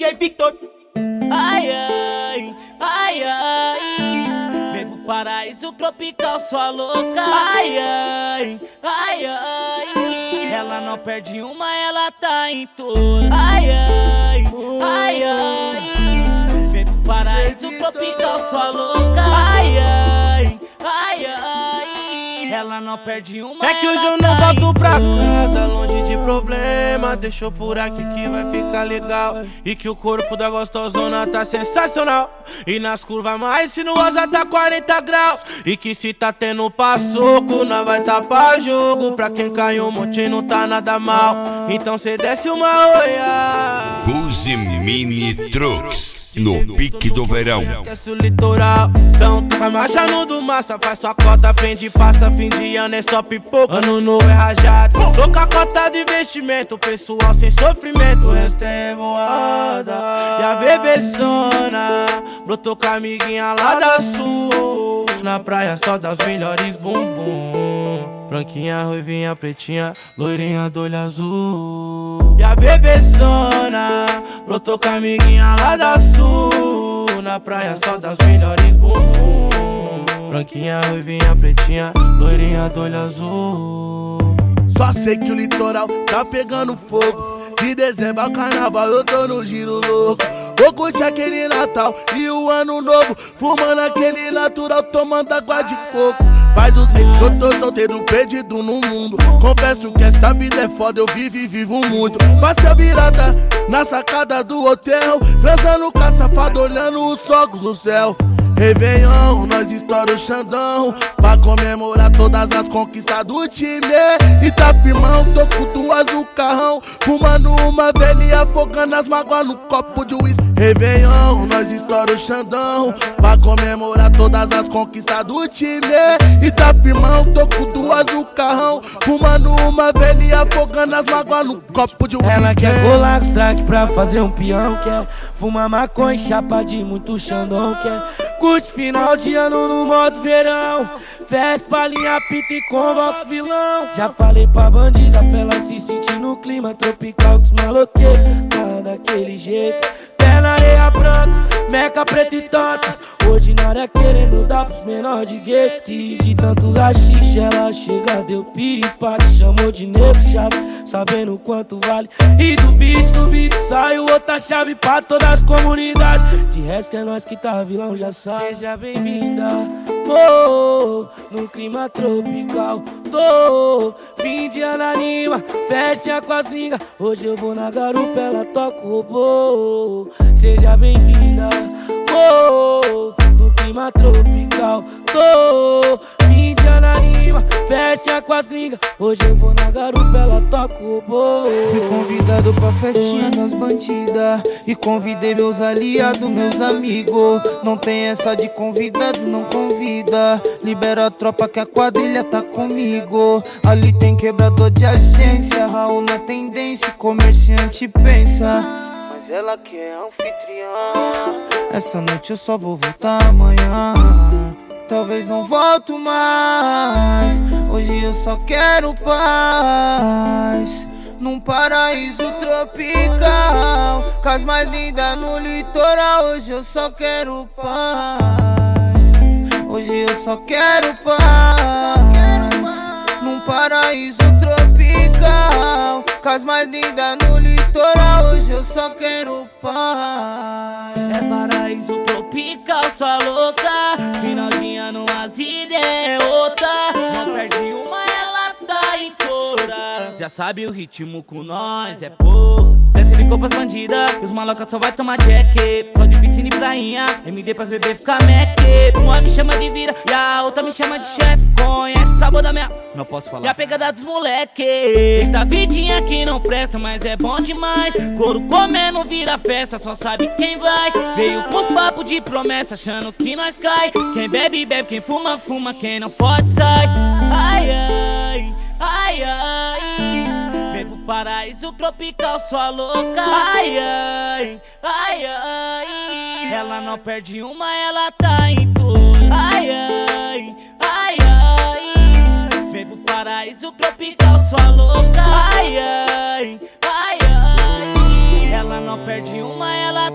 DJ Victor. Ai, ai, ai, ai. Vem pro paraíso tropical, sua louca. Ai, ai, ai, ai. Ela não perde uma, ela tá em todas. Ai, ai, ai, ai. Vem pro paraíso tropical, sua louca. Ai, ai, ai, ai. Ela não perde uma, é que hoje eu não volto pra casa, longe de problema. Deixou por aqui que vai ficar legal. E que o corpo da gostosona tá sensacional. E nas curvas mais sinuosa tá 40 graus. E que se tá tendo passoco, nós vai tá pra jogo. Pra quem caiu um monte não tá nada mal. Então cê desce uma oia. Buzi Mini Trucks, no pique do verão. Esquece o litoral, então tá marchando do massa. Faz sua cota, prende, passa. Fim de ano é só pipoca, ano novo é rajado. Tô com a cota de investimento, pessoal sem sofrimento. O resto é voada. E a bebezona brotou com a amiguinha lá da sul. Na praia só das melhores bumbum. Branquinha, ruivinha, pretinha, loirinha do olho azul. E a bebezona brotou com a amiguinha lá da sul. Na praia só das melhores bumbum. Branquinha, ruivinha, pretinha, loirinha do olho azul. Só sei que o litoral tá pegando fogo. De dezembro ao carnaval eu tô no giro louco. Vou curtir aquele Natal e o ano novo, fumando aquele natural, tomando água de coco. Faz uns meses que eu tô solteiro, perdido no mundo. Confesso que essa vida é foda, eu vivo e vivo muito. Passei a virada na sacada do hotel, dançando com a safada, olhando os fogos no céu. Réveillon, nós estoura o Xandão pra comemorar todas as conquistas do time. E tá firmão, tô com duas no carrão, fumando uma velha e afogando as mágoas no copo de uísque. Réveillon, nós estoura o Xandão pra comemorar todas as conquistas do time. E tá firmão, tô com duas no carrão, fumando uma velha e afogando as mágoas no copo de uísque. Ela quer colar com os track pra fazer um peão, quer fumar maconha e chapa de muito Xandão, quer curte final de ano no modo verão, festa, palhinha, pita e convoca os vilão. Já falei pra bandida pra ela se sentir no clima tropical com os maloqueiros, tá daquele jeito. Pé na areia branca, meca preta e tantas. Hoje na área querendo dar pros menor de gueto. E de tanto rachixe ela chega, deu piripaque. Chamou de negro chave, sabendo o quanto vale. E do beat no vídeo saiu outra chave pra todas as comunidades. De resto é nós que tá vilão, já sabe. Seja bem-vinda, no clima tropical. Tô, fim de ano anima, festinha com as gringas. Hoje eu vou na garupa, ela toca o robô. Seja bem-vinda, no clima tropical. Tô, fim de ano anima, festinha com as gringas. Hoje eu vou na garupa, ela toca o robô. Fui convidado pra festinha das bandidas e convidei meus aliados, meus amigos. Não tem essa de convidado, não convida. Libera a tropa que a quadrilha tá comigo. Ali tem quebrador de agência, Raul na tendência, comerciante pensa, mas ela quer anfitriã. Essa noite eu só vou voltar amanhã. Talvez não volto mais. Hoje eu só quero paz num paraíso tropical, com as mais lindas no litoral. Hoje eu só quero paz. Hoje eu só quero paz num paraíso tropical, com as mais lindas no litoral. Hoje eu só quero paz. É paraíso tropical, sua louca. Final de ano, as ideias é outra. Não perde uma, ela tá em todas. Já sabe o ritmo com nós é pouco. Desce ficou pras bandidas, e os malocas só vai tomar jack. Só de piscina e prainha, MD pras bebê ficar meque. Uma me chama de vira e a outra me chama de chefe. Conhece o sabor da minha... não posso falar. E a pegada dos moleque. Eita vidinha que não presta, mas é bom demais. Couro comendo vira festa, só sabe quem vai. Veio com os papos de promessa, achando que nós cai. Quem bebe, bebe, quem fuma, fuma, quem não pode sai. Ai, ai, ai, ai. Vem pro paraíso tropical, sua louca. Ai, ai, ai, ai. Ela não perde uma, ela tá em tudo. Ai, ai, ai, ai. Vem pro paraíso tropical, sua louca. Ai, ai, ai, ai. Ela não perde uma, ela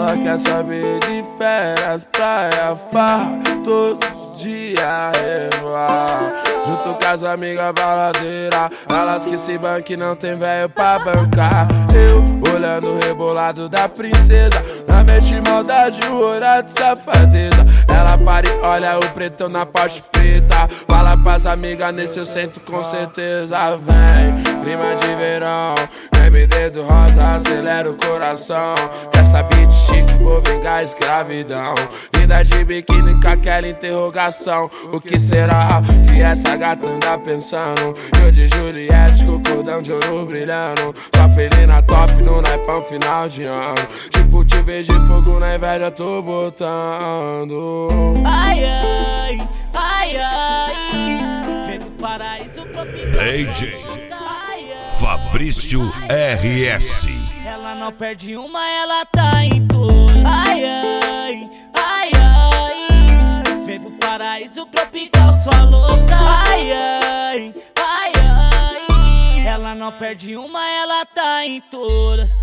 Ela quer saber de férias, praia, farra, todos os dias revoar. Junto com as amigas baladeira, elas que se banquem não tem velho pra bancar. Eu olhando o rebolado da princesa, na mente maldade o olhar de safadeza. Ela para e olha o pretão na Porsche preta, fala pras amigas nesse eu sento com certeza. Vem, clima de verão, bebe dedo rosa, acelera o coração. Quer saber de chique, vou vingar a escravidão. Linda de biquíni com aquela interrogação. O que será que essa gata anda pensando? Eu de Juliette com o cordão de ouro brilhando. Sua felina top no naipão final de ano. Tipo te vejo de fogo na inveja tô botando. Ai, ai, ai, ai. Vem pro paraíso tropical. DJ Fabrício RS. Ela não perde uma, ela tá em todas. Ai, ai, ai, ai. Vem pro paraíso tropical, sua louca. Ai, ai, ai, ai. Ela não perde uma, ela tá em todas.